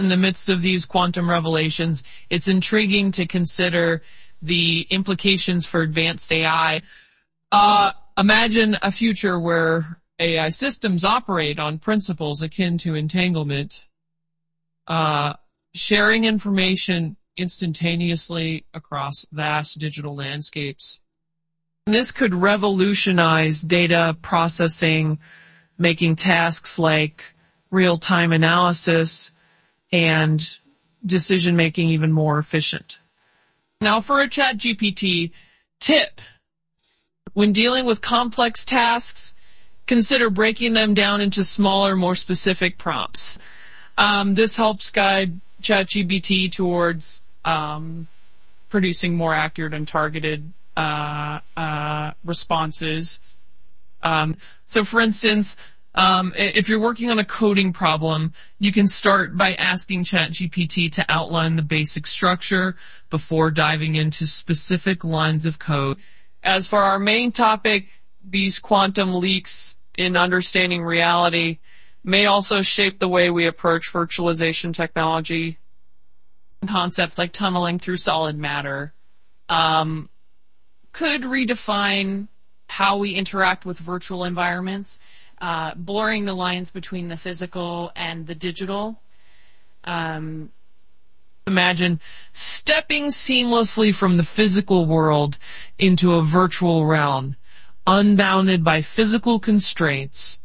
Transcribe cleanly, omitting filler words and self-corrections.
In the midst of these quantum revelations, it's intriguing to consider the implications for advanced AI. Imagine a future where AI systems operate on principles akin to entanglement, sharing information instantaneously across vast digital landscapes. This could revolutionize data processing, making tasks like real-time analysis and decision-making even more efficient. Now for a ChatGPT tip. When dealing with complex tasks, consider breaking them down into smaller, more specific prompts. This helps guide ChatGPT towards producing more accurate and targeted responses. So for instance, if you're working on a coding problem, you can start by asking ChatGPT to outline the basic structure before diving into specific lines of code. As for our main topic, these quantum leaks in understanding reality may also shape the way we approach virtualization technology. Concepts like tunneling through solid matter could redefine how we interact with virtual environments, blurring the lines between the physical and the digital. Imagine stepping seamlessly from the physical world into a virtual realm, unbounded by physical constraints.